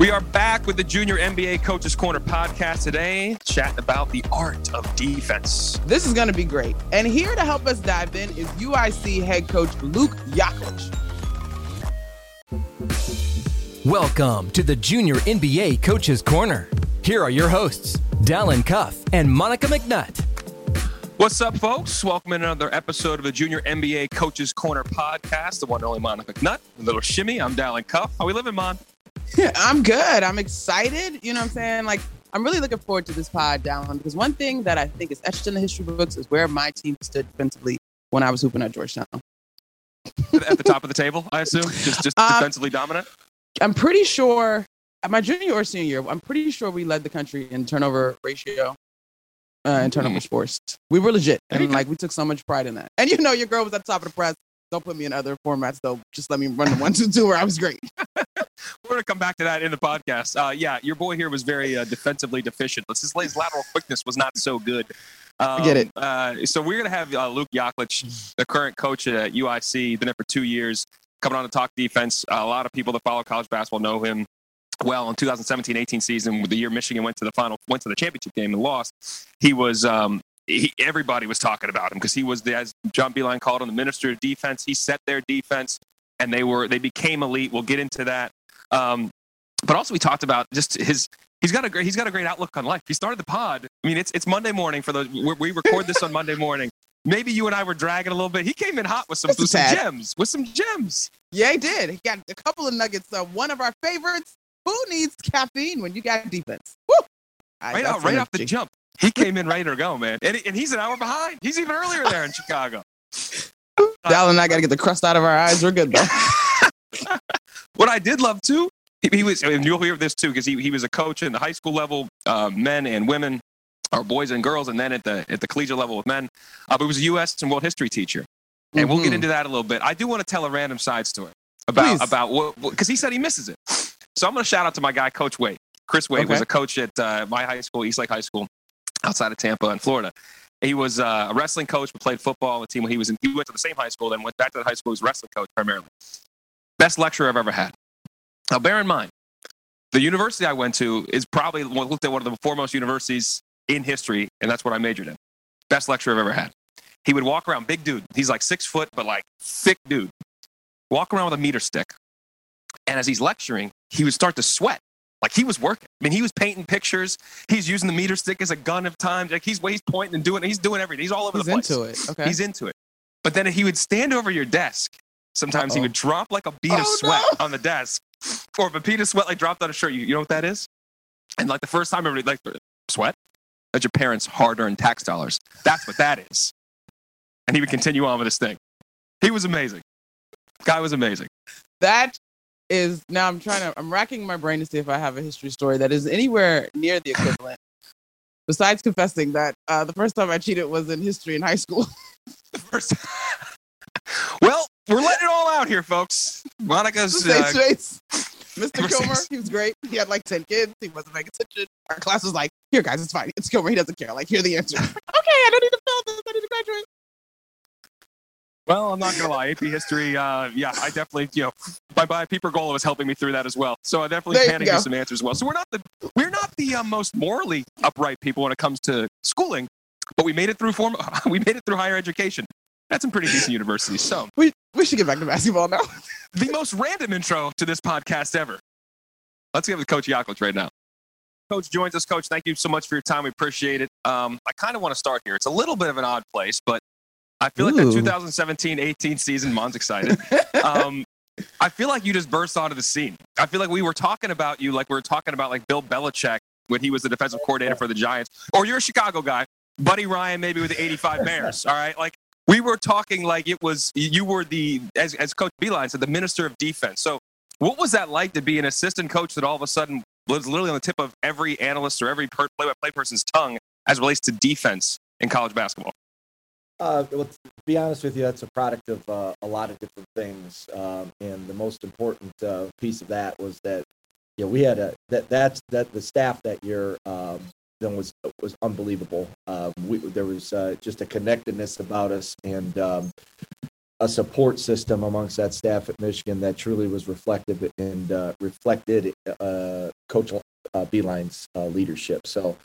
We are back with the Junior NBA Coaches Corner podcast today, chatting about the art of defense. This is going to be great. And here to help us dive in is UIC head coach Luke Yaklich. Welcome to the Junior NBA Coaches Corner. Here are your hosts, Dallin Cuff and Monica McNutt. What's up, folks? Welcome to another episode of the Junior NBA Coaches Corner podcast. The one and only Monica McNutt, a little shimmy. I'm Dallin Cuff. How we living, Mon? I'm good. I'm excited. You know what I'm saying? Like, I'm really looking forward to this pod, Dallin, because one thing that I think is etched in the history books is where my team stood defensively when I was hooping at Georgetown. At the top of the table, I assume? Just defensively dominant? I'm pretty sure, my junior or senior year, I'm pretty sure we led the country in turnover ratio and turnovers forced. We were legit. And, we took so much pride in that. And, you know, your girl was at the top of the press. Don't put me in other formats, though. Just let me run the 1-2-2 where I was great. We're going to come back to that in the podcast. Yeah, your boy here was very defensively deficient. His lateral quickness was not so good. I get it. So we're going to have Luke Yaklich, the current coach at UIC, been there for 2 years, coming on to talk defense. A lot of people that follow college basketball know him well. In 2017-18 season, the year Michigan went to the championship game and lost, he was everybody was talking about him because he was, as John Beilein called him, the minister of defense. He set their defense, and they became elite. We'll get into that. But also we talked about just he's got a great outlook on life. He started the pod. I mean, it's Monday morning for those. We record this on Monday morning. Maybe you and I were dragging a little bit. He came in hot with some gems. Yeah, he did. He got a couple of nuggets. One of our favorites. Who needs caffeine when you got defense? Woo! Right off the jump. He came in ready to go, man. And he's an hour behind. He's even earlier there in Chicago. Dallin and I got to get the crust out of our eyes. We're good, though. What I did love, too, he was, and you'll hear this, too, because he was a coach in the high school level, men and women, or boys and girls, and then at the collegiate level with men. But he was a U.S. and world history teacher. And we'll get into that a little bit. I do want to tell a random side story about what, because he said he misses it. So I'm going to shout out to my guy, Coach Wade. Chris Wade was a coach at my high school, East Lake High School, outside of Tampa in Florida. He was a wrestling coach, but played football on the team when he went to the same high school, then went back to the high school. He was a wrestling coach primarily. Best lecturer I've ever had. Now, bear in mind, the university I went to is probably looked at one of the foremost universities in history, and that's what I majored in. Best lecturer I've ever had. He would walk around, big dude. He's like 6 foot, but like thick dude. Walk around with a meter stick. And as he's lecturing, he would start to sweat. Like he was working. I mean, he was painting pictures. He's using the meter stick as a gun at times. Like he's pointing and doing. He's doing everything. He's all over the place. He's into it. Okay. He's into it. But then he would stand over your desk. Sometimes he would drop like a bead of sweat on the desk, or if a bead of sweat like dropped on a shirt. You know what that is? And like the first time, everybody like sweat. That's your parents' hard-earned tax dollars. That's what that is. And he would continue on with his thing. He was amazing. Guy was amazing. That is, now I'm racking my brain to see if I have a history story that is anywhere near the equivalent. Besides confessing that the first time I cheated was in history in high school. Well, we're letting it all out here, folks. Monica's Mr. Kilmer, he was great. He had like 10 kids. He wasn't paying attention. Our class was like, here, guys, it's fine. It's Kilmer. He doesn't care. Like, here are the answers. Okay, I don't need to fill this. I need to graduate. Well, I'm not going to lie. AP history, I definitely, my Pete Pergola was helping me through that as well. So I definitely panicked with some answers as well. So we're not the most morally upright people when it comes to schooling, but we made it through higher education. That's some pretty decent universities. So we should get back to basketball now. The most random intro to this podcast ever. Let's get with Coach Yaklich right now. Coach joins us. Coach, thank you so much for your time. We appreciate it. I kind of want to start here. It's a little bit of an odd place, but I feel like that 2017-18 season, Mon's excited. I feel like you just burst onto the scene. I feel like we were talking about you like we were talking about like Bill Belichick when he was the defensive coordinator for the Giants. Or you're a Chicago guy. Buddy Ryan maybe with the 85 Bears, all right? Like we were talking like it was you were as Coach Beilein said, the minister of defense. So what was that like to be an assistant coach that all of a sudden was literally on the tip of every analyst or every play-by-play person's tongue as it relates to defense in college basketball? Well, to be honest with you, that's a product of a lot of different things, and the most important piece of that was that we had the staff that year then was unbelievable. There was just a connectedness about us and a support system amongst that staff at Michigan that truly was reflective and reflected Coach Beilein's leadership. So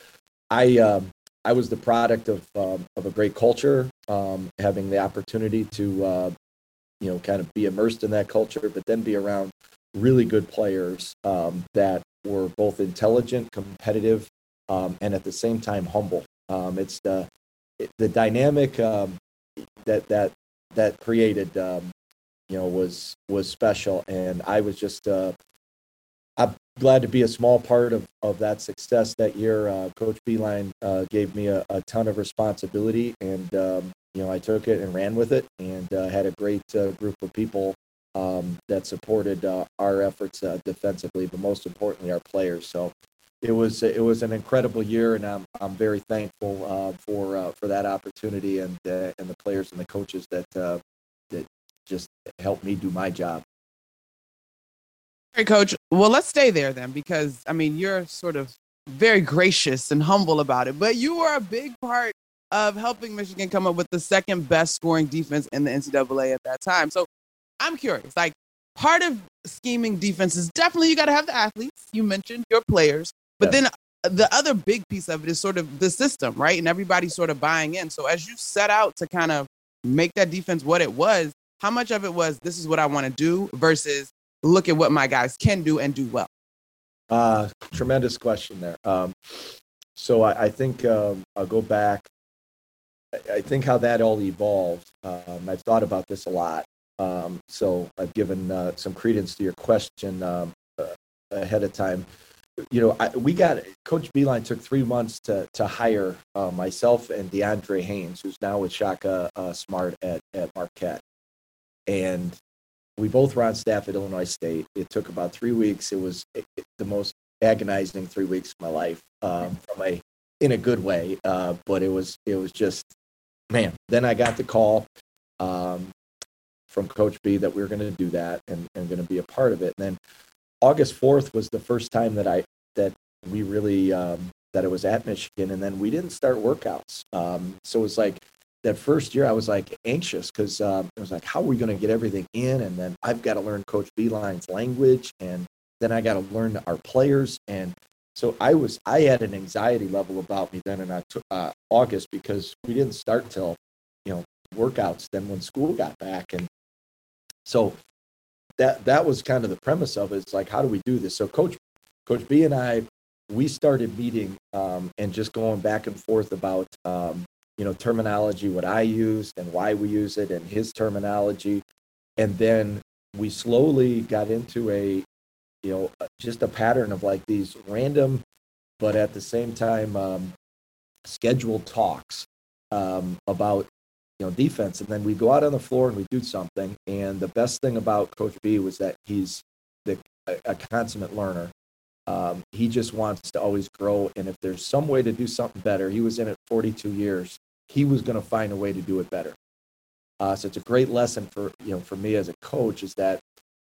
I was the product of a great culture, having the opportunity to kind of be immersed in that culture, but then be around really good players that were both intelligent, competitive, and at the same time humble. It's the dynamic that created was special, and I was just I'm glad to be a small part of that success that year. Coach Beilein gave me a ton of responsibility, and I took it and ran with it, and had a great group of people that supported our efforts defensively, but most importantly, our players. So it was an incredible year, and I'm very thankful for that opportunity and the players and the coaches that just helped me do my job. All right, Coach. Well, let's stay there then, because I mean, you're sort of very gracious and humble about it, but you were a big part of helping Michigan come up with the second best scoring defense in the NCAA at that time. So I'm curious, like, part of scheming defense is definitely you got to have the athletes. You mentioned your players, but then the other big piece of it is sort of the system, right? And everybody's sort of buying in. So as you set out to kind of make that defense what it was, how much of it was, this is what I want to do, versus look at what my guys can do and do well? Tremendous question there. So I think I'll go back. I think how that all evolved. I've thought about this a lot. So I've given some credence to your question ahead of time. Coach Beilein took 3 months to hire myself and DeAndre Haynes, who's now with Shaka Smart at Marquette. And we both were on staff at Illinois State. It took about 3 weeks. It was the most agonizing 3 weeks of my life, in a good way. But it was just, man. Then I got the call from Coach B that we were going to do that and going to be a part of it. And then August 4th was the first time that we really that it was at Michigan, and then we didn't start workouts. So it was like that first year I was like anxious because it was like, how are we going to get everything in? And then I've got to learn Coach Beilein's language, and then I got to learn our players. And so I had an anxiety level about me then in August, because we didn't start till workouts then when school got back. And so that was kind of the premise of it. It's like, how do we do this? So Coach B and I, we started meeting and just going back and forth about terminology, what I used and why we use it, and his terminology. And then we slowly got into just a pattern of like these random, but at the same time, scheduled talks about defense. And then we go out on the floor and we do something. And the best thing about Coach B was that he's a consummate learner. He just wants to always grow. And if there's some way to do something better, he was in it 42 years. He was going to find a way to do it better. So it's a great lesson for me as a coach, is that,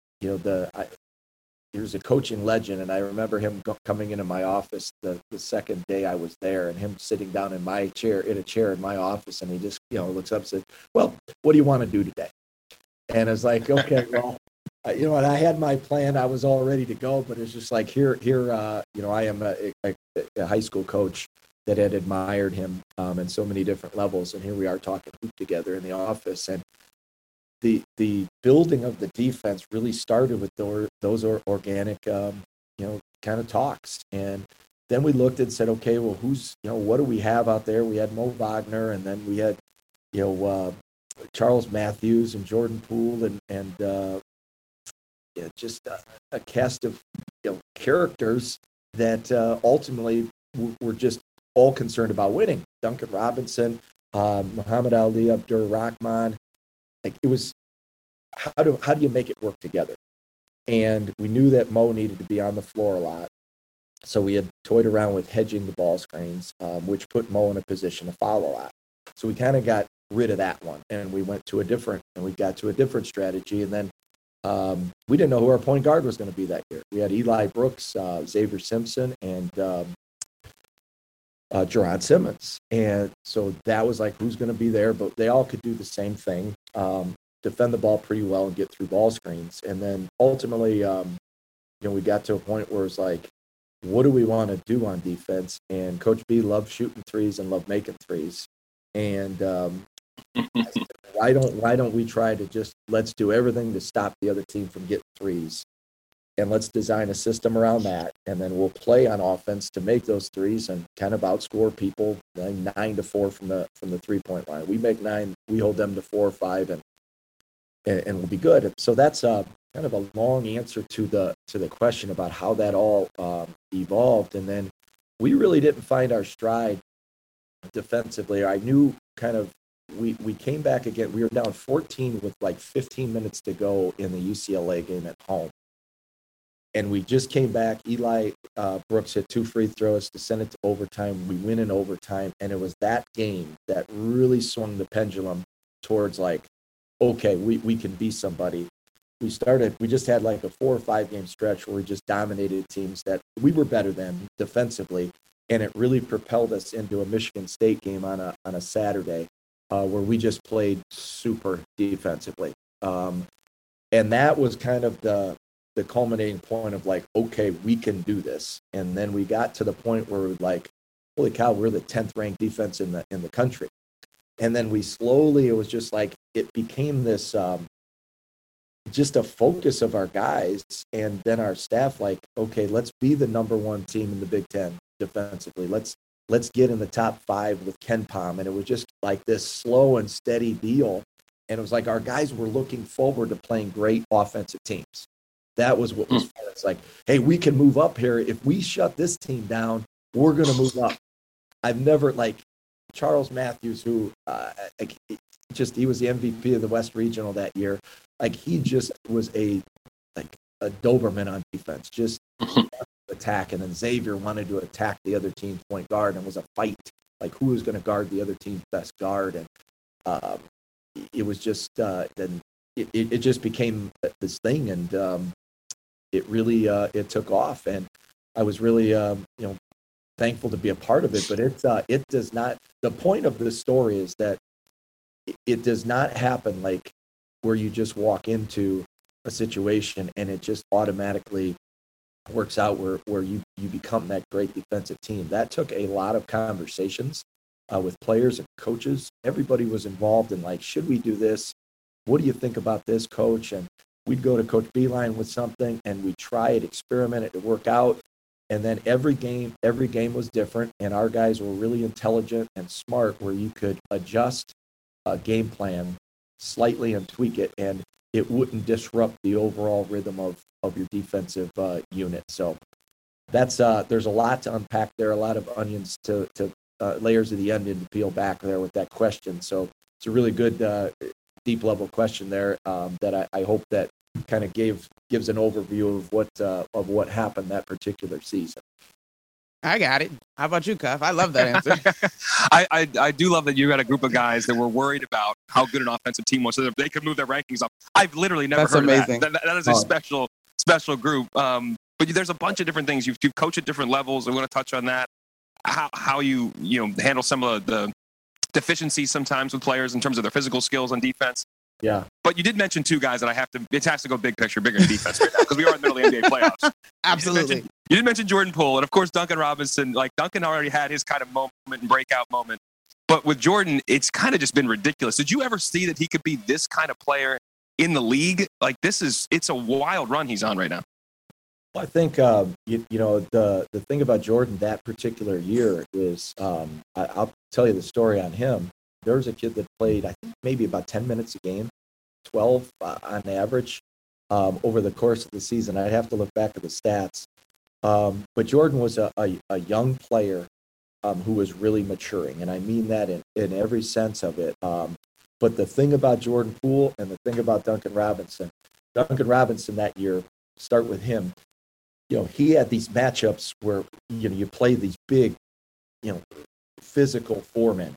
he was a coaching legend. And I remember him coming into my office the second day I was there, and him sitting down in a chair in my office. And he just, looks up and said, "Well, what do you want to do today?" And I was like, okay, well, and I had my plan. I was all ready to go, but it's just like here, I am a high school coach that had admired him in so many different levels. And here we are talking hoop together in the office. And the building of the defense really started with those organic, kind of talks. And then we looked and said, okay, well, what do we have out there? We had Mo Wagner, and then we had, Charles Matthews and Jordan Poole, and just a cast of characters that ultimately were just all concerned about winning. Duncan Robinson, Muhammad Ali, Abdur Rahman. Like, it was, how do you make it work together? And we knew that Mo needed to be on the floor a lot. So we had toyed around with hedging the ball screens, which put Mo in a position to foul a lot. So we kind of got rid of that one, and we got to a different strategy. And then we didn't know who our point guard was going to be that year. We had Eli Brooks, Xavier Simpson, and Jerron Simmons. And so that was like, who's going to be there? But they all could do the same thing, defend the ball pretty well and get through ball screens. And then ultimately, we got to a point where it's like, what do we want to do on defense? And Coach B loved shooting threes and loved making threes. And I said, why don't we try to just let's do everything to stop the other team from getting threes, and let's design a system around that, and then we'll play on offense to make those threes and kind of outscore people 9-4 from the 3-point line. We make 9, we hold them to 4 or 5, and we'll be good. So that's kind of a long answer to the question about how that all evolved. And then we really didn't find our stride defensively. I knew kind of we came back again. We were down 14 with like 15 minutes to go in the UCLA game at home. And we just came back. Eli Brooks hit 2 free throws to send it to overtime. We win in overtime. And it was that game that really swung the pendulum towards like, okay, we can be somebody. We just had like a 4 or 5 game stretch where we just dominated teams that we were better than defensively. And it really propelled us into a Michigan State game on a Saturday where we just played super defensively. And that was kind of the culminating point of like, okay, we can do this. And then we got to the point where we were like, holy cow, we're the 10th ranked defense in the country. And then we slowly, it was just like, it became this, just a focus of our guys and then our staff, like, okay, let's be the number 1 team in the Big Ten defensively. Let's get in the top 5 with KenPom. And it was just like this slow and steady deal. And it was like our guys were looking forward to playing great offensive teams. That was what was fun. It's like, hey, we can move up here. If we shut this team down, we're going to move up. I've never, like, Charles Matthews, who he was the MVP of the West Regional that year. Like, he just was a Doberman on defense, just attack. And then Xavier wanted to attack the other team's point guard, and was a fight, like who was going to guard the other team's best guard. And it was just then it just became this thing, and it really it took off. And I was really thankful to be a part of it. But it does not. The point of this story is that it does not happen like where you just walk into a situation and it just automatically works out where you become that great defensive team. That took a lot of conversations with players and coaches. Everybody was involved in like, should we do this? What do you think about this, coach? And we'd go to Coach Beilein with something and we try it, experiment it, to work out. And then every game was different. And our guys were really intelligent and smart where you could adjust a game plan slightly and tweak it, and it wouldn't disrupt the overall rhythm of your defensive unit. So that's there's a lot to unpack there, a lot of onions to layers of the onion to peel back there with that question. So it's a really good deep level question there that I hope that kind of gives an overview of what happened that particular season. I got it. How about you, Cuff? I love that answer. I do love that you got a group of guys that were worried about how good an offensive team was, so that they could move their rankings up. I've literally never heard amazing. of that. That is a special group. But there's a bunch of different things. You've coached at different levels. I want to touch on that. How you handle some of the deficiencies sometimes with players in terms of their physical skills on defense. Yeah. But you did mention 2 guys that it has to go big picture, bigger in defense right now, because we are in the middle of the NBA playoffs. Absolutely. You did mention Jordan Poole, and of course Duncan Robinson. Like, Duncan already had his kind of moment and breakout moment. But with Jordan, it's kind of just been ridiculous. Did you ever see that he could be this kind of player in the league? Like, it's a wild run he's on right now. Well, I think, the thing about Jordan that particular year is, I'll tell you the story on him. There was a kid that played, I think, maybe about 10 minutes a game, 12 on average over the course of the season. I'd have to look back at the stats. But Jordan was a young player who was really maturing, and I mean that in every sense of it. But the thing about Jordan Poole and the thing about Duncan Robinson that year, start with him, he had these matchups where, you play these big, physical foremen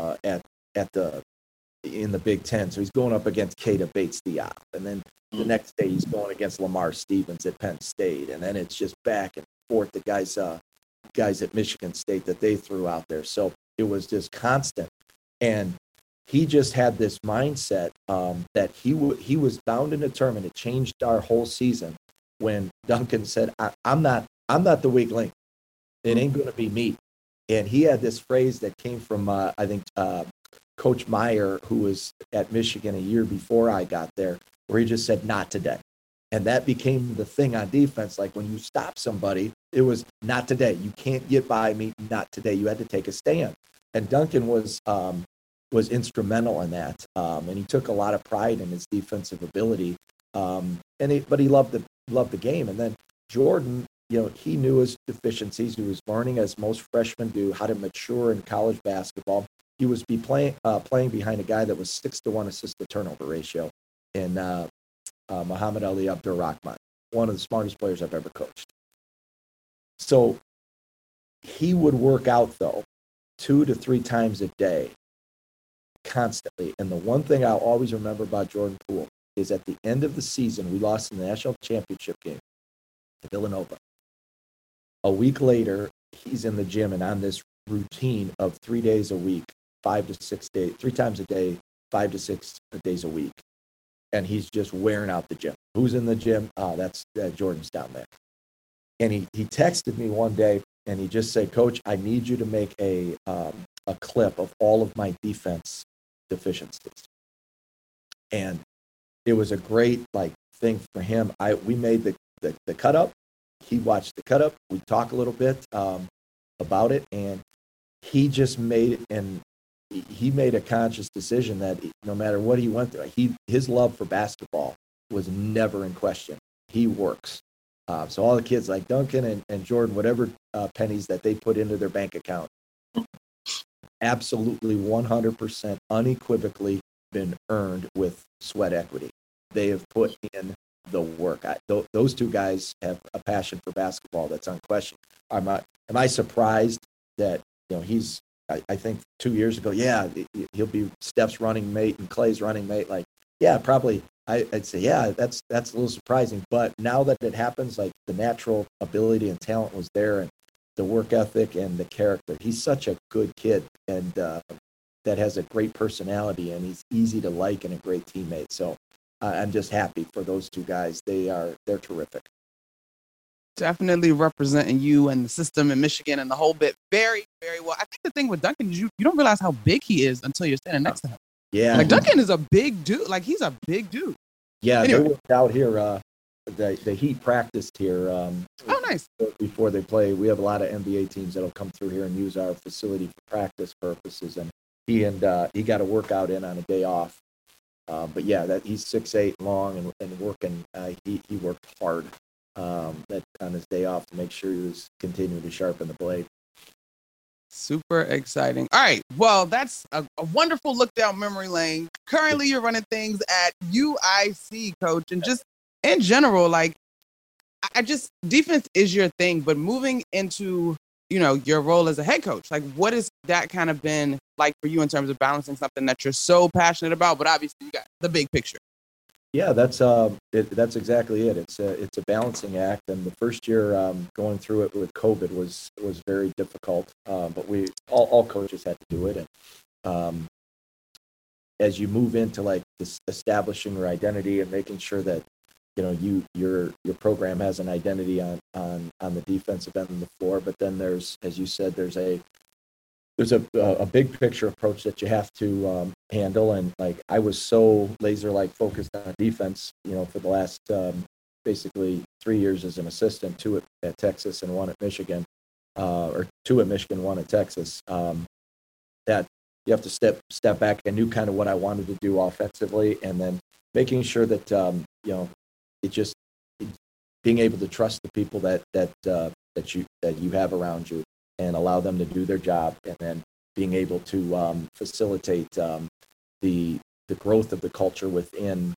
in the Big Ten. So he's going up against Keita Bates-Diop, and then the next day he's going against Lamar Stevens at Penn State, and then it's just back and forth. The guys at Michigan State that they threw out there. So it was just constant, and he just had this mindset that he was bound in a tournament. It changed our whole season when Duncan said, "I'm not I'm not the weak link. It ain't going to be me. And he had this phrase that came from, I think, Coach Meyer, who was at Michigan a year before I got there, where he just said, not today. And that became the thing on defense. Like when you stop somebody, it was not today. You can't get by me, not today. You had to take a stand. And Duncan was instrumental in that. And he took a lot of pride in his defensive ability. But he loved the game. And then Jordan, he knew his deficiencies. He was learning, as most freshmen do, how to mature in college basketball. He was playing behind a guy that was 6-to-1 assist-to-turnover ratio in Muhammad Ali Abdur-Rahman, one of the smartest players I've ever coached. So he would work out, though, 2 to 3 times a day, constantly. And the one thing I'll always remember about Jordan Poole is at the end of the season, we lost in the national championship game to Villanova. A week later, he's in the gym and on this routine of 3 days a week, 5 to 6 days, 3 times a day, 5 to 6 days a week. And he's just wearing out the gym. Who's in the gym? That's Jordan's down there. And he texted me one day and he just said, Coach, I need you to make a clip of all of my defense deficiencies. And it was a great thing for him. We made the cut up. He watched the cut up. We talked a little bit about it, and he just made a conscious decision that no matter what he went through, his love for basketball was never in question. He works. So all the kids like Duncan and Jordan, whatever pennies that they put into their bank account, absolutely 100% unequivocally been earned with sweat equity. They have put in the work. Those two guys have a passion for basketball that's unquestioned. Am I surprised that he's? I think 2 years ago, he'll be Steph's running mate and Clay's running mate. Probably. I'd say, that's a little surprising. But now that it happens, the natural ability and talent was there, and the work ethic and the character. He's such a good kid, and that has a great personality, and he's easy to like and a great teammate. So I'm just happy for those two guys. They're terrific. Definitely representing you and the system in Michigan and the whole bit very, very well. I think the thing with Duncan is you don't realize how big he is until you're standing next to him. Yeah. Duncan is a big dude. He's a big dude. Yeah, anyway. They worked out here. The Heat practiced here. Oh, nice. Before they play. We have a lot of NBA teams that'll come through here and use our facility for practice purposes. And he got a workout in on a day off. But he's 6'8" long and working. He worked hard on his day off to make sure he was continuing to sharpen the blade. Super exciting. All right. Well, that's a wonderful look down memory lane. Currently, you're running things at UIC, Coach, and just in general, defense is your thing, but moving into, your role as a head coach, what has that kind of been like for you in terms of balancing something that you're so passionate about, but obviously you got the big picture? Yeah, that's exactly it. It's a balancing act, and the first year going through it with COVID was very difficult. But we all coaches had to do it, and as you move into this establishing your identity and making sure that your program has an identity on the defensive end of the floor, but then there's, as you said, there's a big picture approach that you have to handle. And I was so laser focused on defense, for the last basically 3 years as an assistant, 2 at Texas and 1 at Michigan, or 2 at Michigan, 1 at Texas, that you have to step back. I knew kind of what I wanted to do offensively, and then making sure that it just being able to trust the people that you have around you and allow them to do their job, and then being able to facilitate the growth of the culture within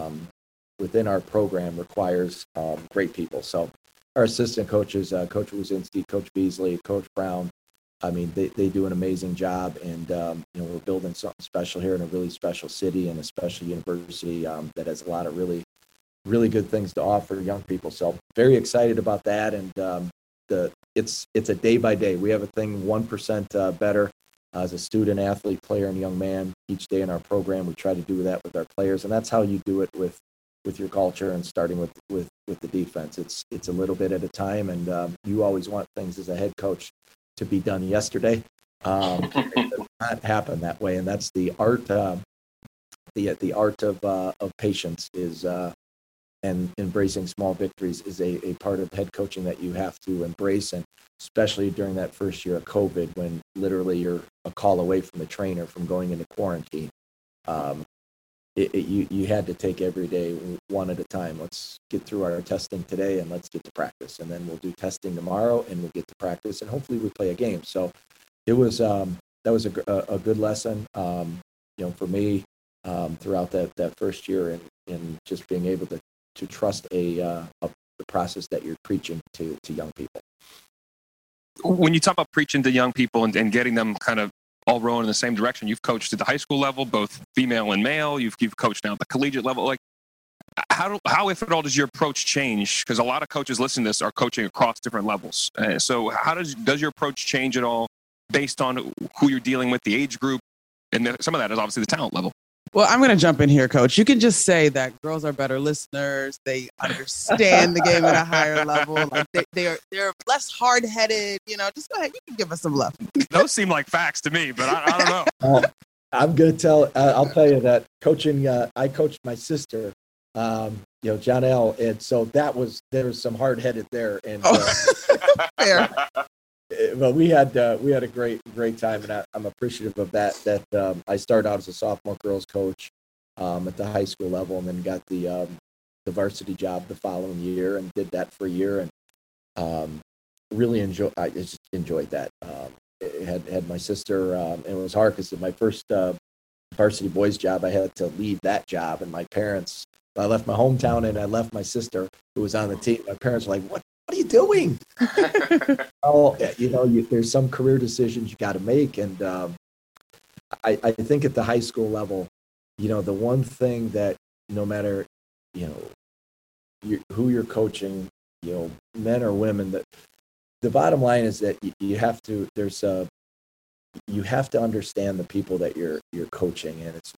our program requires great people. So our assistant coaches, Coach Wuzinski, Coach Beasley, Coach Brown, they do an amazing job, and we're building something special here in a really special city and a special university that has a lot of really, really good things to offer young people. So very excited about that, and it's a day by day. We have a thing 1% better as a student, athlete, player, and young man each day in our program. We try to do that with our players, and that's how you do it with with your culture and starting with the defense. It's a little bit at a time, and you always want things as a head coach to be done yesterday. It does not happen that way, and that's the art. The art of patience is and embracing small victories is a part of head coaching that you have to embrace, and especially during that first year of COVID, when literally you're a call away from the trainer from going into quarantine. You had to take every day one at a time. Let's get through our testing today, and let's get to practice, and then we'll do testing tomorrow, and we'll get to practice, and hopefully we play a game. So it was that was a good lesson, for me throughout that first year, and just being able to trust the process that you're preaching to young people. When you talk about preaching to young people and getting them kind of all rowing in the same direction, you've coached at the high school level, both female and male. You've coached now at the collegiate level. Like, how if at all does your approach change? Because a lot of coaches listening to this are coaching across different levels. So how does your approach change at all based on who you're dealing with, the age group, and some of that is obviously the talent level? Well, I'm going to jump in here, Coach. You can just say that girls are better listeners. They understand the game at a higher level. Like they're less hard-headed. Just go ahead. You can give us some love. Those seem like facts to me, but I don't know. I'm going to I'll tell you that coaching. I coached my sister, Janelle, and so there was some hard-headed there, and fair. But we had a great time, and I'm appreciative of that. That I started out as a sophomore girls coach at the high school level, and then got the varsity job the following year, and did that for a year, and really enjoyed that. Had my sister, and it was hard because my first varsity boys job, I had to leave that job, and my parents. I left my hometown and I left my sister who was on the team. My parents were like, "What are you doing?" There's some career decisions you got to make, and I think at the high school level, the one thing that no matter who you're coaching, men or women, that the bottom line is that you have to understand the people that you're coaching, and it's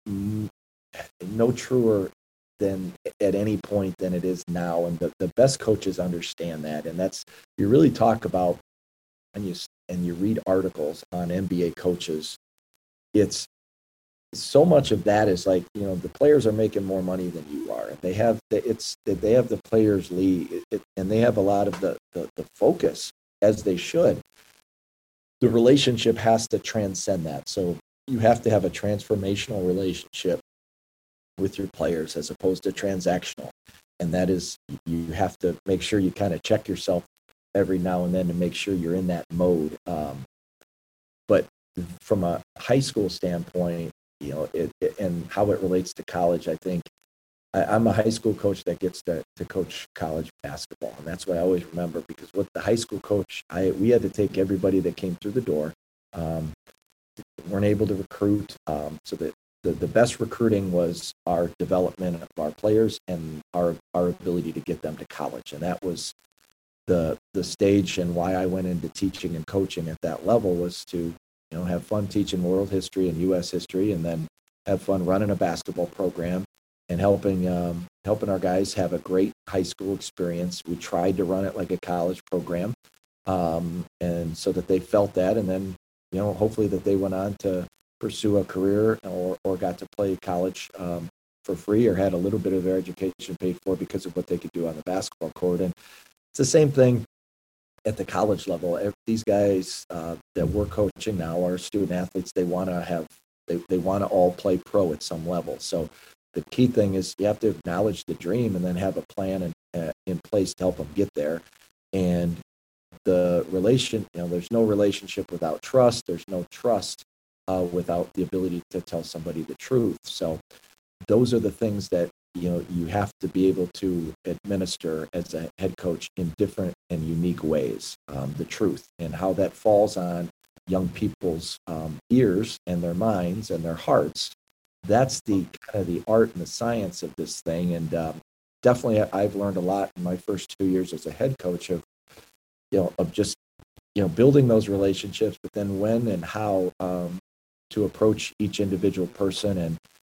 no truer than at any point than it is now, and the best coaches understand that, and that's you really talk about and you read articles on NBA coaches. It's so much of that is like the players are making more money than you are. They have the players lead, and they have a lot of the focus, as they should. The relationship has to transcend that, so you have to have a transformational relationship with your players as opposed to transactional, and that is you have to make sure you kind of check yourself every now and then to make sure you're in that mode. But from a high school standpoint, and how it relates to college, I think I'm a high school coach that gets to coach college basketball, and that's what I always remember, because with the high school coach, we had to take everybody that came through the door. Weren't able to recruit, so that the best recruiting was our development of our players and our ability to get them to college. And that was the stage, and why I went into teaching and coaching at that level was to, have fun teaching world history and U.S. history, and then have fun running a basketball program and helping our guys have a great high school experience. We tried to run it like a college program, and so that they felt that, and then, hopefully that they went on to pursue a career or got to play college for free, or had a little bit of their education paid for because of what they could do on the basketball court. And it's the same thing at the college level. These guys that we're coaching now are student athletes. They want to all play pro at some level. So the key thing is you have to acknowledge the dream and then have a plan in place to help them get there. And the there's no relationship without trust. There's no trust without the ability to tell somebody the truth. So those are the things that you have to be able to administer as a head coach in different and unique ways. The truth and how that falls on young people's ears and their minds and their hearts. That's the kind of the art and the science of this thing. And definitely, I've learned a lot in my first 2 years as a head coach of just building those relationships, but then when and how to approach each individual person, and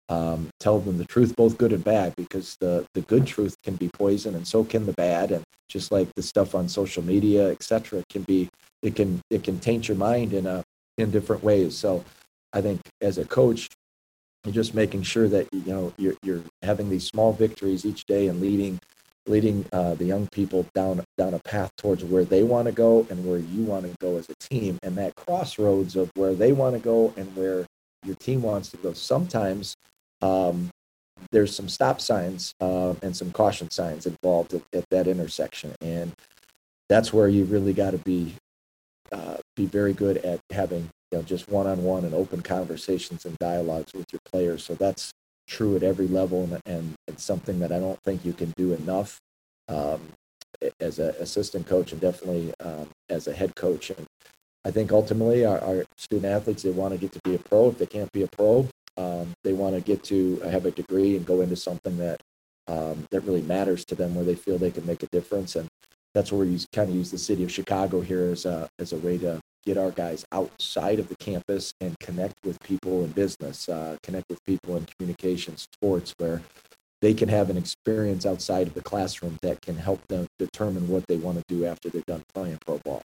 tell them the truth, both good and bad, because the good truth can be poison, and so can the bad. And just like the stuff on social media, etc., it can taint your mind in different ways. So I think as a coach, you're just making sure that you're having these small victories each day and leading the young people down a path towards where they want to go and where you want to go as a team, and that crossroads of where they want to go and where your team wants to go. Sometimes there's some stop signs and some caution signs involved at that intersection, and that's where you really got to be very good at having just one-on-one and open conversations and dialogues with your players. So that's true at every level, and it's something that I don't think you can do enough as an assistant coach, and definitely as a head coach. And I think ultimately our student athletes, they want to get to be a pro. If they can't be a pro, they want to get to have a degree and go into something that really matters to them, where they feel they can make a difference. And that's where we kind of use the city of Chicago here as a way to get our guys outside of the campus and connect with people in business, connect with people in communications, sports, where they can have an experience outside of the classroom that can help them determine what they want to do after they're done playing pro ball.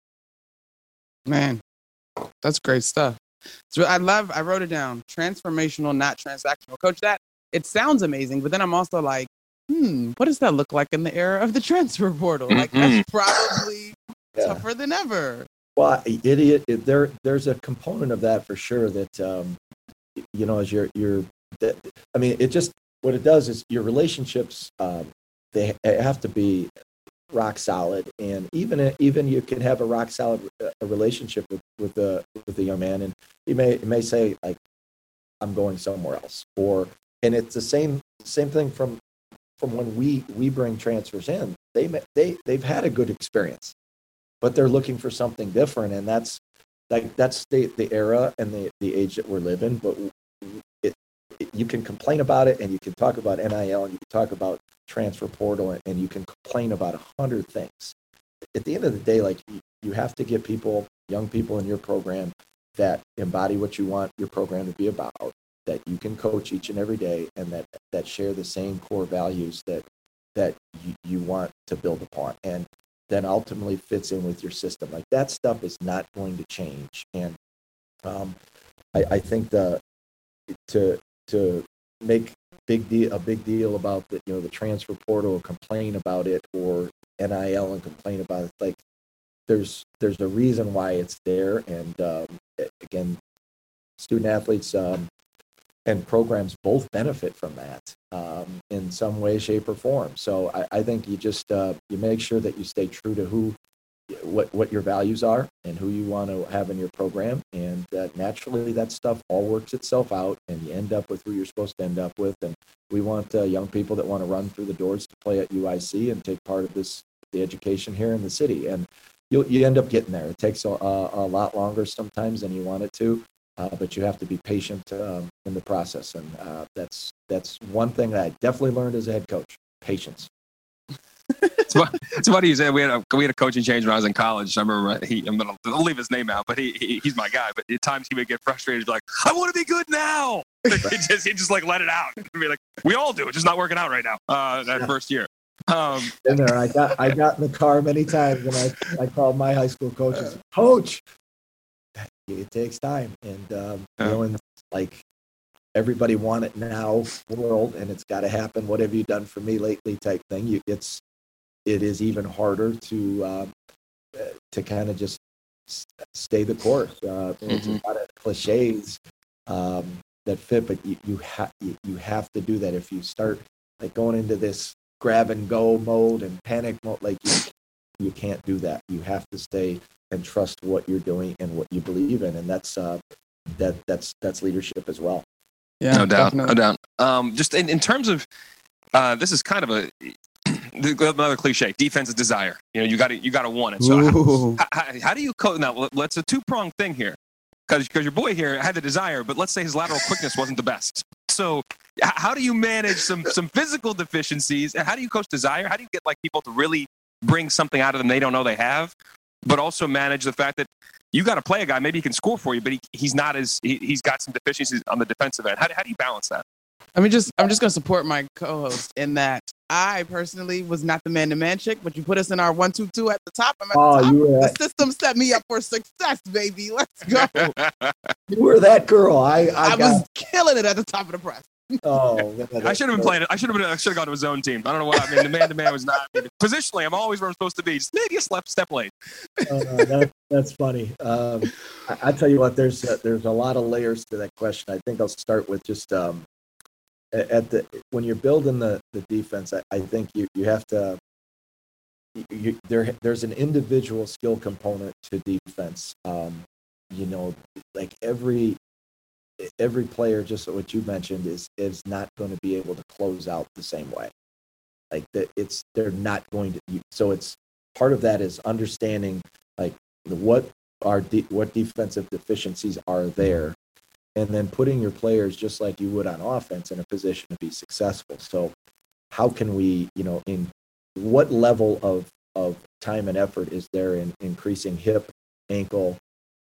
Man, that's great stuff. So I wrote it down, transformational, not transactional. Coach, it sounds amazing, but then I'm also like, what does that look like in the era of the transfer portal? Like, that's probably tougher than ever. Well, there's a component of that for sure that, as it just, what it does is your relationships, they have to be rock solid. And even you can have a rock solid relationship with the young man, and he may say, like, I'm going somewhere else, and it's the same thing from when we bring transfers in. They've had a good experience, but they're looking for something different, and that's the era and the age that we're living. But you can complain about it, and you can talk about NIL, and you can talk about transfer portal, and you can complain about 100 things. At the end of the day, like, you have to get young people in your program that embody what you want your program to be about, that you can coach each and every day, and that share the same core values that you want to build upon, and then ultimately fits in with your system. Like, that stuff is not going to change. And I think to make a big deal about the transfer portal, or complain about it, or NIL and complain about it, like, there's a reason why it's there. And again, student athletes and programs both benefit from that in some way, shape, or form. So I think you just you make sure that you stay true to what your values are and who you want to have in your program, and naturally that stuff all works itself out, and you end up with who you're supposed to end up with. And we want young people that want to run through the doors to play at UIC and take part of the education here in the city, and you end up getting there. It takes a lot longer sometimes than you want it to, but you have to be patient in the process. And that's one thing that I definitely learned as a head coach: patience. It's funny you said we had a coaching change when I was in college. I remember I'll leave his name out, but he's my guy. But at times he would get frustrated, like, I want to be good now. He just like let it out. He'd be like, we all do. It's just not working out right now. That first year. In there, I got in the car many times, and I called my high school coaches, Coach. It takes time, and and like, everybody want it now world, and it's got to happen. What have you done for me lately? Type thing. It is even harder to kind of just stay the course. It's a lot of cliches that fit, but you have to do that. If you start like going into this grab and go mode and panic mode, like, you can't do that. You have to stay and trust what you're doing and what you believe in, and that's leadership as well. Yeah, no doubt, definitely. no doubt. Just in terms of this is kind of another cliche. Defense is desire. You got to want it. So how do you coach? Now, let's a two-pronged thing here, because your boy here had the desire, but let's say his lateral quickness wasn't the best. So how do you manage some physical deficiencies, and how do you coach desire? How do you get like people to really bring something out of them they don't know they have? but also manage the fact that you got to play a guy. Maybe he can score for you, but he's not he's got some deficiencies on the defensive end. How do you balance that? I'm just going to support my co-host in that I personally was not the man-to-man chick, but you put us in our 1-2-2 at the top. I'm at the top. The system set me up for success, baby. Let's go. You were that girl. I was killing it at the top of the press. Oh, I should have been playing it. I should have gone to a zone team. I don't know what. I mean, the man-to-man was not. Positionally, I'm always where I'm supposed to be. Just maybe a step late. That's funny. I tell you what, there's a lot of layers to that question. I think I'll start with just when you're building the defense. I think you have to. There's an individual skill component to defense. Like every player, just what you mentioned, is not going to be able to close out the same way. Like they're not going to. So it's part of that is understanding like what defensive deficiencies are there, and then putting your players just like you would on offense in a position to be successful. So how can we, in what level of time and effort is there in increasing hip, ankle,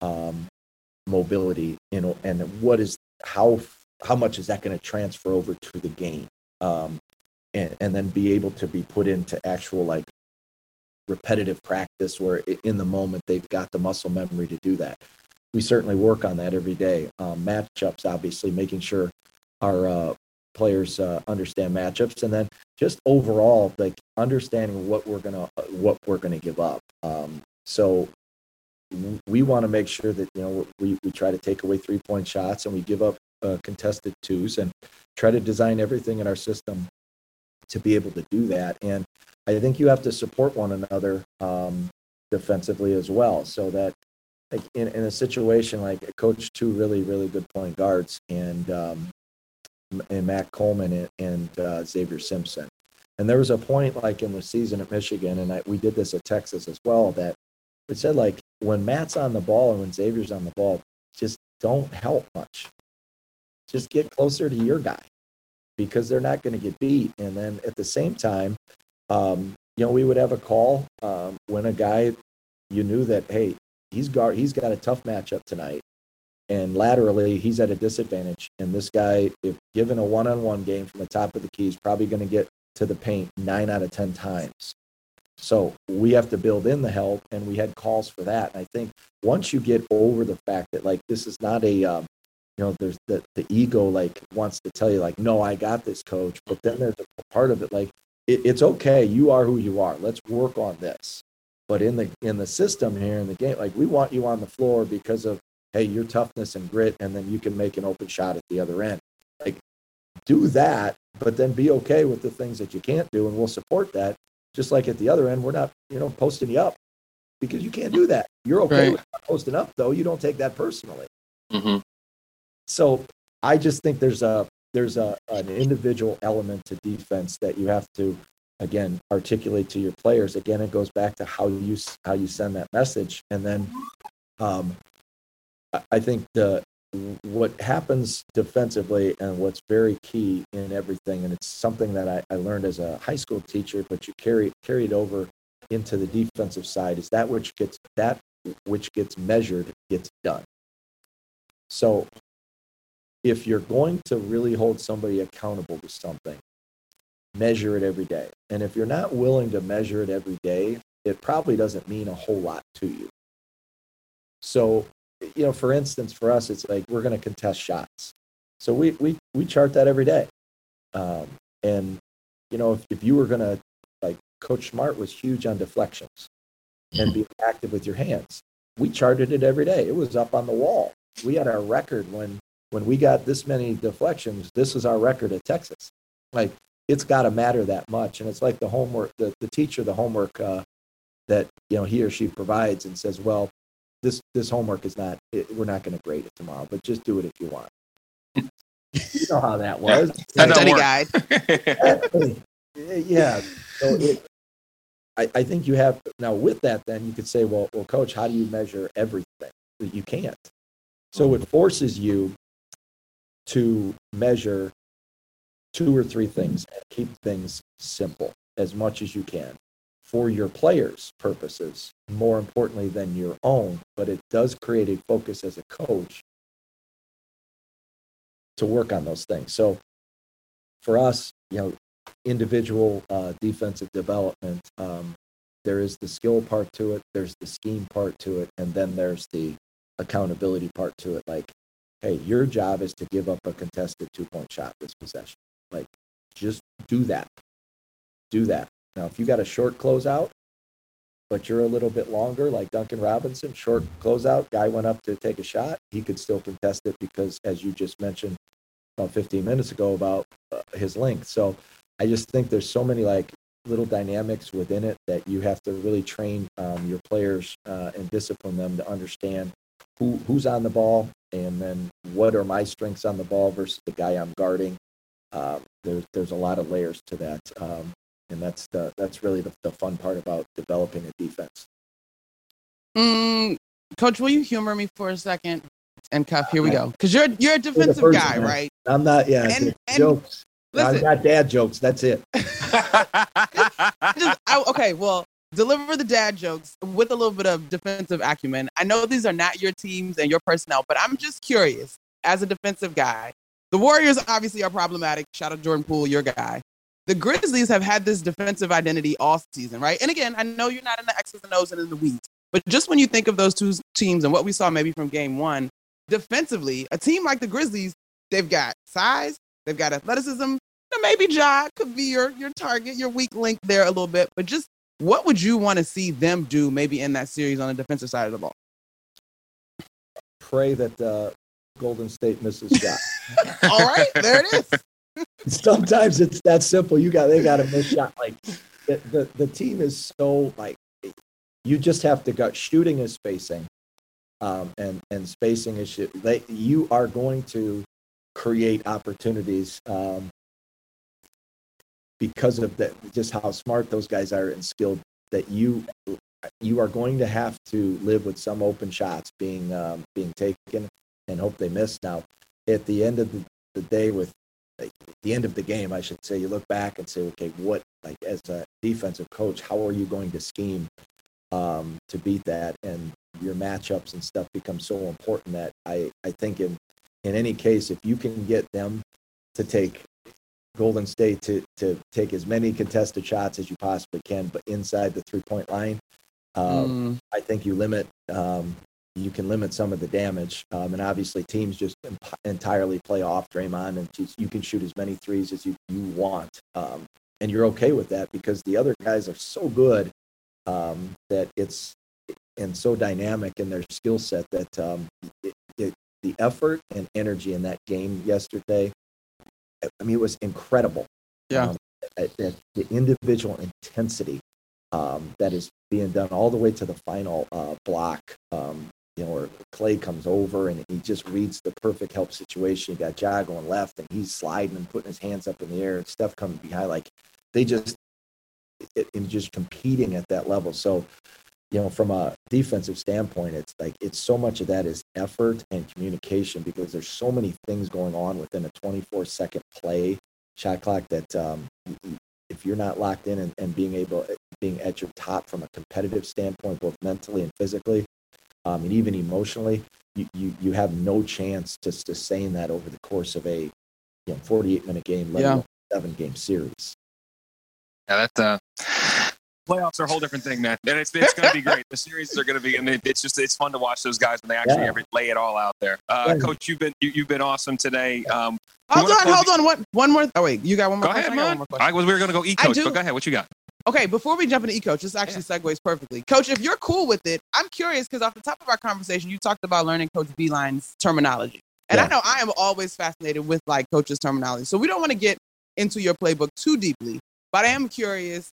mobility, and what is how much is that going to transfer over to the game, and then be able to be put into actual like repetitive practice where in the moment they've got the muscle memory to do that. We certainly work on that every day. Matchups, obviously, making sure our players understand matchups, and then just overall like understanding what we're gonna give up. So we want to make sure that we try to take away 3-point shots and we give up contested twos and try to design everything in our system to be able to do that. And I think you have to support one another defensively as well, so that like in a situation like coach two really good point guards and Matt Coleman and Xavier Simpson. And there was a point like in the season at Michigan, and we did this at Texas as well, that we said like when Matt's on the ball and when Xavier's on the ball, just don't help much. Just get closer to your guy because they're not going to get beat. And then at the same time, we would have a call when a guy you knew that, hey, he's got a tough matchup tonight, and laterally he's at a disadvantage. And this guy, if given a one-on-one game from the top of the key, is probably going to get to the paint 9 out of 10 times. So we have to build in the help, and we had calls for that. And I think once you get over the fact that like this is not a there's the ego like wants to tell you like, no, I got this, coach. But then there's a part of it like it's okay. You are who you are. Let's work on this. But in the system here in the game, like we want you on the floor because of hey your toughness and grit, and then you can make an open shot at the other end. Like do that, but then be okay with the things that you can't do, and we'll support that. Just like at the other end, we're not posting you up because you can't do that. You're okay with not posting up though. You don't take that personally. Mm-hmm. So I just think there's an individual element to defense that you have to, again, articulate to your players. Again, it goes back to how you send that message. And then I think what happens defensively and what's very key in everything, and it's something that I learned as a high school teacher, but you carry it over into the defensive side, is that which gets measured gets done. So if you're going to really hold somebody accountable to something, measure it every day. And if you're not willing to measure it every day, it probably doesn't mean a whole lot to you. So, for instance, for us, it's like we're going to contest shots. So we chart that every day. And, if you were going to, like Coach Smart was huge on deflections and be active with your hands. We charted it every day. It was up on the wall. We had our record when we got this many deflections. This is our record at Texas. Like, it's got to matter that much. And it's like the homework, the teacher, the homework that, he or she provides and says, well, this homework is not, we're not going to grade it tomorrow, but just do it if you want. You know how that was. Study guide. Yeah. So I think you have, now with that, then you could say, well, coach, how do you measure everything? You can't. So it forces you to measure 2 or 3 things and keep things simple as much as you can. for your players' purposes, more importantly than your own, but it does create a focus as a coach to work on those things. So for us, individual defensive development, there is the skill part to it, there's the scheme part to it, and then there's the accountability part to it. Like, hey, your job is to give up a contested 2-point shot this possession. Like, just do that. Do that. Now, if you got a short closeout, but you're a little bit longer, like Duncan Robinson, short closeout, guy went up to take a shot, he could still contest it because, as you just mentioned about 15 minutes ago, about his length. So I just think there's so many like little dynamics within it that you have to really train your players and discipline them to understand who's on the ball, and then what are my strengths on the ball versus the guy I'm guarding. There's a lot of layers to that. And that's really the fun part about developing a defense. Coach, will you humor me for a second? And Cuff, here we go. Because you're a defensive guy, man. Right? I'm not. Yeah, and jokes. Listen, I've got dad jokes. That's it. Okay, well, deliver the dad jokes with a little bit of defensive acumen. I know these are not your teams and your personnel, but I'm just curious. As a defensive guy, the Warriors obviously are problematic. Shout out Jordan Poole, your guy. The Grizzlies have had this defensive identity all season, right? And again, I know you're not in the X's and O's and in the weeds, but just when you think of those two teams and what we saw maybe from game one, defensively, a team like the Grizzlies, they've got size, they've got athleticism. Maybe Ja could be your target, your weak link there a little bit, but just what would you want to see them do maybe in that series on the defensive side of the ball? Pray that Golden State misses Ja. All right, there it is. Sometimes it's that simple. They got a miss shot. Like the team is so like, you just have to go. Shooting is spacing, and spacing is you are going to create opportunities because of that, just how smart those guys are and skilled. That you are going to have to live with some open shots being taken and hope they miss. Now, at the end of the day, the end of the game, I should say, you look back and say, okay, what, like as a defensive coach, how are you going to scheme to beat that? And your matchups and stuff become so important that I think in any case, if you can get them to take Golden State to take as many contested shots as you possibly can, but inside the 3-point line, I think you can limit some of the damage. And obviously teams just entirely play off Draymond, and you can shoot as many threes as you want. And you're okay with that because the other guys are so good that it's and so dynamic in their skill set that the effort and energy in that game yesterday, I mean, it was incredible. Yeah. The individual intensity that is being done all the way to the final block, where Clay comes over and he just reads the perfect help situation. You got Ja going left and he's sliding and putting his hands up in the air and Steph coming behind. Like they just competing at that level. So, from a defensive standpoint, it's so much of that is effort and communication because there's so many things going on within a 24-second play shot clock that if you're not locked in and being at your top from a competitive standpoint, both mentally and physically, and even emotionally, you have no chance to sustain that over the course of a 48-minute game, let alone 7-game series. Yeah, that playoffs are a whole different thing, man. And it's going to be great. The series are going to be, and it's fun to watch those guys when they actually lay it all out there. Coach, you've been awesome today. Hold on. One more. Oh wait, you got one more? Go ahead, man. We were going to go E-Coach, but go ahead. What you got? Okay, before we jump into E-Coach, this actually segues perfectly. Coach, if you're cool with it, I'm curious because off the top of our conversation, you talked about learning Coach Beilein's terminology. And I know I am always fascinated with like Coach's terminology. So we don't want to get into your playbook too deeply, but I am curious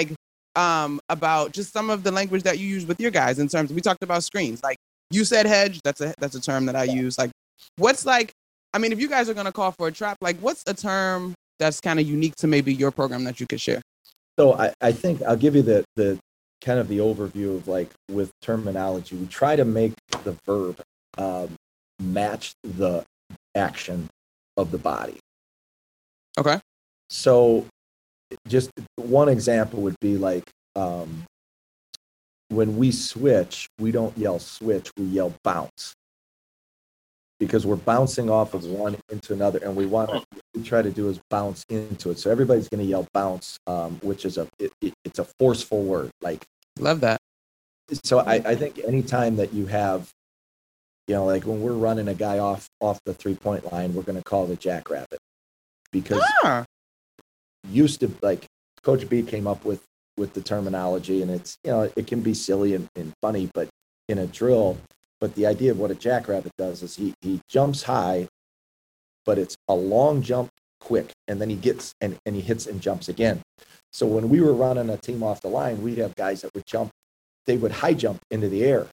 about just some of the language that you use with your guys in terms, we talked about screens. Like you said hedge, that's a term that I use. Like what's if you guys are going to call for a trap, like what's a term that's kind of unique to maybe your program that you could share? So I think I'll give you the kind of the overview of like with terminology. We try to make the verb match the action of the body. Okay. So just one example would be like when we switch, we don't yell switch, we yell bounce. Because we're bouncing off of one into another, and what we try to do is bounce into it. So everybody's going to yell bounce, which is it's a forceful word. Like, love that. So I think anytime that you have, like when we're running a guy off the 3-point line, we're going to call it a jackrabbit, because used to, like, Coach B came up with the terminology, and it's, it can be silly and funny, but in a drill. But the idea of what a jackrabbit does is he jumps high, but it's a long jump quick, and then he gets and he hits and jumps again. So when we were running a team off the line, we'd have guys that would jump, they would high jump into the air,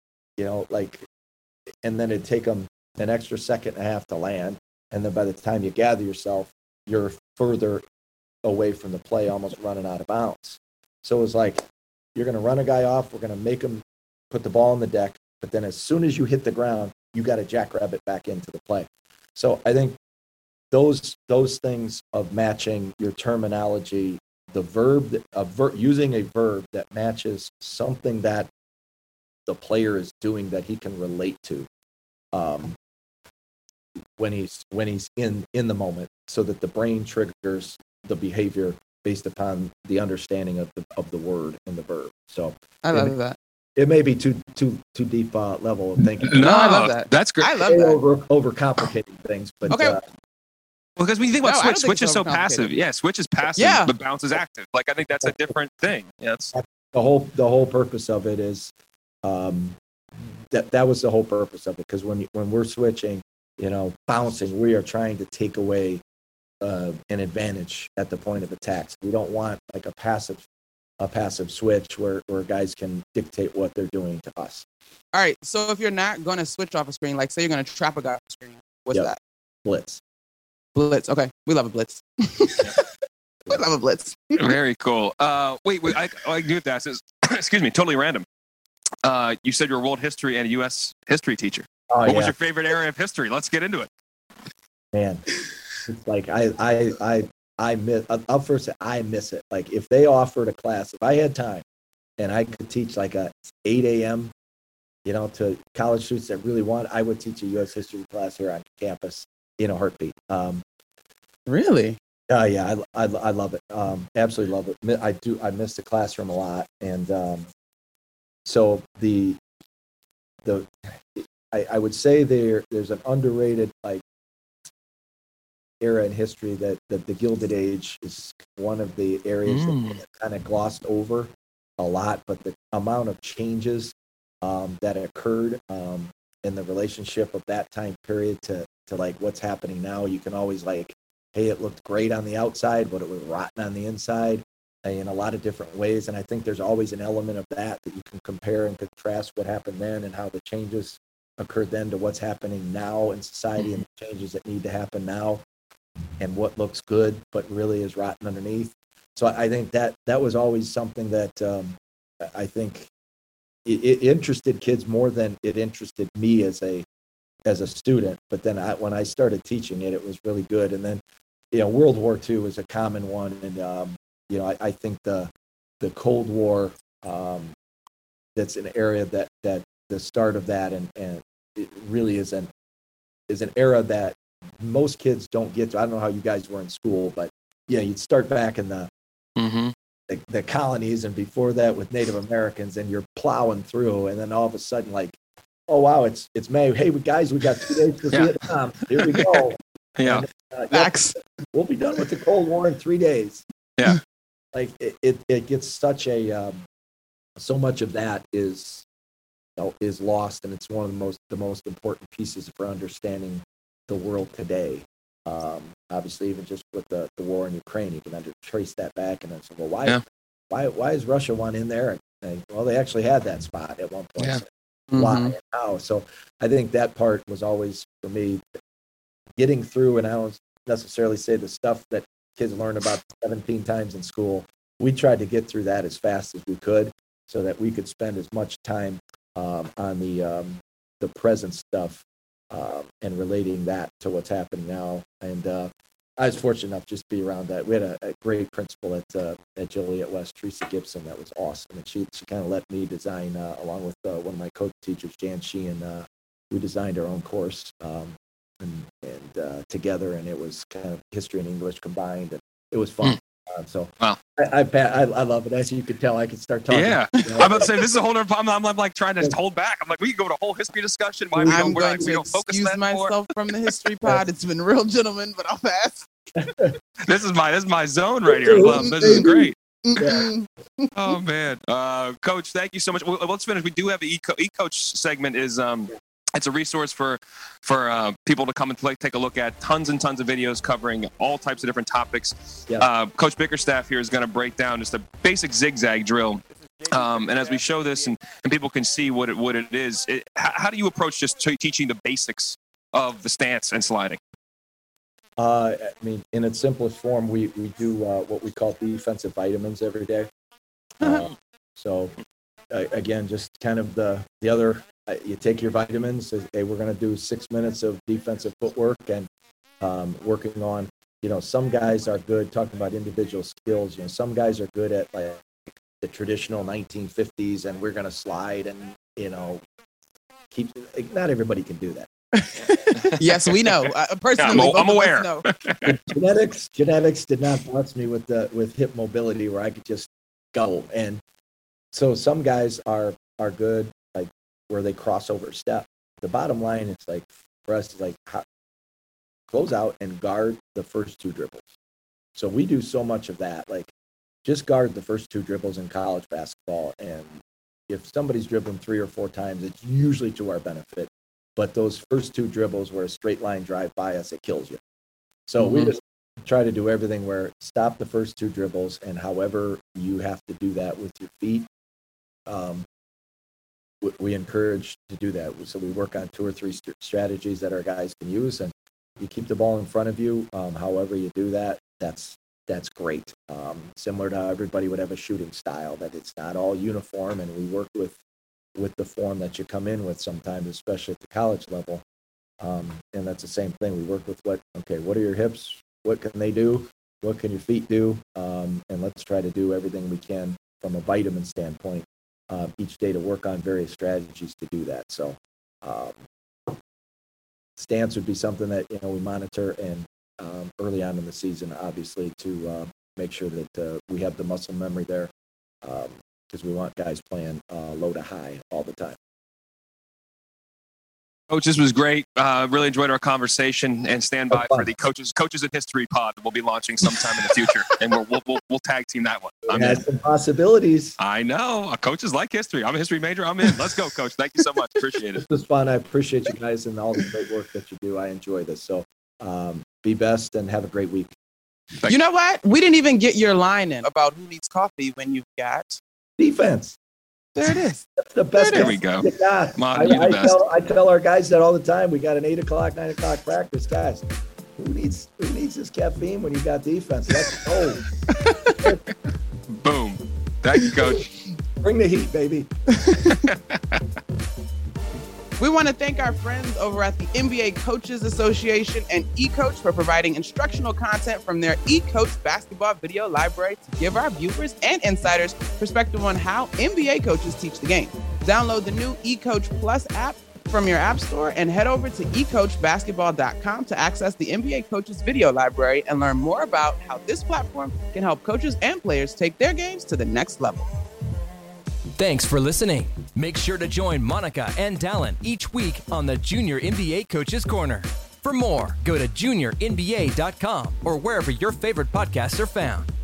and then it'd take them an extra second and a half to land. And then by the time you gather yourself, you're further away from the play, almost running out of bounds. So it was like, you're going to run a guy off, we're going to make him put the ball on the deck, but then as soon as you hit the ground, you got to jackrabbit back into the play. So I think those things of matching your terminology, the verb, using a verb that matches something that the player is doing that he can relate to, when he's in the moment, so that the brain triggers the behavior based upon the understanding of the word and the verb. So I love that. It may be too deep level of thinking. No, I love that. That's great. I love that. Overcomplicating things, but okay. Because when you think about switch is so passive. Yeah, switch is passive, but bounce is active. Like, I think that's a different thing. Yeah, the whole purpose of it is that was the whole purpose of it. Because when we're switching, bouncing, we are trying to take away an advantage at the point of attack. So we don't want like a passive switch where guys can dictate what they're doing to us. All right. So if you're not going to switch off a screen, like say you're going to trap a guy off a screen, what's that? Blitz. Blitz. Okay. We love a blitz. We love a blitz. Very cool. Wait, I knew that. Excuse me, totally random. You said you're a world history and a U.S. history teacher. What was your favorite area of history? Let's get into it. Man, it's like I miss. I'll first say I miss it. Like, if they offered a class, if I had time, and I could teach like a 8 a.m., to college students that really want, I would teach a U.S. history class here on campus in a heartbeat. Really? Yeah, I love it. Absolutely love it. I do. I miss the classroom a lot, and so I would say there's an underrated era in history that the Gilded Age is one of the areas that kind of glossed over a lot, but the amount of changes that occurred in the relationship of that time period to like what's happening now, you can always hey, it looked great on the outside, but it was rotten on the inside in a lot of different ways. And I think there's always an element of that you can compare and contrast what happened then and how the changes occurred then to what's happening now in society and the changes that need to happen now and what looks good but really is rotten underneath. So I think that was always something that I think it interested kids more than it interested me as a student. But then when I started teaching it was really good. And then World War II was a common one, and I think the Cold War, that's an area that the start of that, and it really is an era that most kids don't get to. I don't know how you guys were in school, but you'd start back in the colonies and before that with Native Americans, and you're plowing through, and then all of a sudden, oh wow, it's May. Hey, we got 2 days to Vietnam. Here we go. Yeah. Facts. We'll be done with the Cold War in 3 days. Yeah. It gets such a so much of that is lost, and it's one of the most important pieces for understanding the world today. Obviously, even just with the war in Ukraine, you can trace that back and then say, well, why is Russia one in there? And well, they actually had that spot at one point. Yeah. So why and how? So I think that part was always, for me, getting through, and I don't necessarily say the stuff that kids learn about 17 times in school. We tried to get through that as fast as we could so that we could spend as much time on the present stuff and relating that to what's happening now. And I was fortunate enough just to be around that. We had a great principal at Joliet West, Teresa Gibson, that was awesome. And she kind of let me design, along with one of my coach teachers, Jan Sheehan, we designed our own course and together, and it was kind of history and English combined, and it was fun. So wow. I love it. As you can tell, I can start talking. Yeah, I'm about to say this is a whole other problem. I'm like trying to hold back. I'm like, we can go to a whole history discussion. Why we don't focus that more? Myself from the history pod. It's been real, gentlemen, but I'll pass. This is my zone right here. This is great. Oh man, Coach, thank you so much. Well, let's finish. We do have the e-coach segment. It's a resource for people to come and take a look at. Tons and tons of videos covering all types of different topics. Yeah. Coach Bickerstaff here is going to break down just a basic zigzag drill. And as we show this and people can see what it is, how do you approach just teaching the basics of the stance and sliding? I mean, in its simplest form, we do what we call defensive vitamins every day. So, again, just kind of the other, you take your vitamins, hey, we're going to do 6 minutes of defensive footwork and working on, some guys are good, talking about individual skills, some guys are good at like the traditional 1950s and we're going to slide and, not everybody can do that. Yes, we know. Personally, I'm aware. Genetics did not bless me with hip mobility where I could just go. And so some guys are good, like where they cross over a step. The bottom line is like for us is like close out and guard the first two dribbles. So we do so much of that, like just guard the first two dribbles in college basketball. And if somebody's dribbling 3 or 4 times, it's usually to our benefit. But those first two dribbles where a straight line drive by us, it kills you. So we just try to do everything where stop the first two dribbles, and however you have to do that with your feet, we encourage to do that. So we work on 2 or 3 strategies that our guys can use, and you keep the ball in front of you. However you do that, that's great. Similar to how everybody would have a shooting style, that it's not all uniform, and we work with the form that you come in with sometimes, especially at the college level. And that's the same thing. We work with what are your hips? What can they do? What can your feet do? And let's try to do everything we can from a vitamin standpoint each day to work on various strategies to do that. So stance would be something that, we monitor and early on in the season, obviously, to make sure that we have the muscle memory there. Because we want guys playing low to high all the time. Coach, this was great. Really enjoyed our conversation, and stand by for the Coaches in History pod that we'll be launching sometime in the future, and we'll tag team that one. That's some possibilities. I know. Coaches like history. I'm a history major. I'm in. Let's go, Coach. Thank you so much. Appreciate it. This was fun. I appreciate you guys and all the great work that you do. I enjoy this. So be best and have a great week. You know what? We didn't even get your line in about who needs coffee when you've got defense. There it is. That's the best. There we go. I tell our guys that all the time. We got an 8 o'clock, 9 o'clock practice, guys. Who needs this caffeine when you got defense? That's cold. Boom. Thank you, Coach. Bring the heat, baby. We want to thank our friends over at the NBA Coaches Association and eCoach for providing instructional content from their eCoach basketball video library to give our viewers and insiders perspective on how NBA coaches teach the game. Download the new eCoach Plus app from your app store and head over to ecoachbasketball.com to access the NBA Coaches video library and learn more about how this platform can help coaches and players take their games to the next level. Thanks for listening. Make sure to join Monica and Dallin each week on the Junior NBA Coaches Corner. For more, go to juniournba.com or wherever your favorite podcasts are found.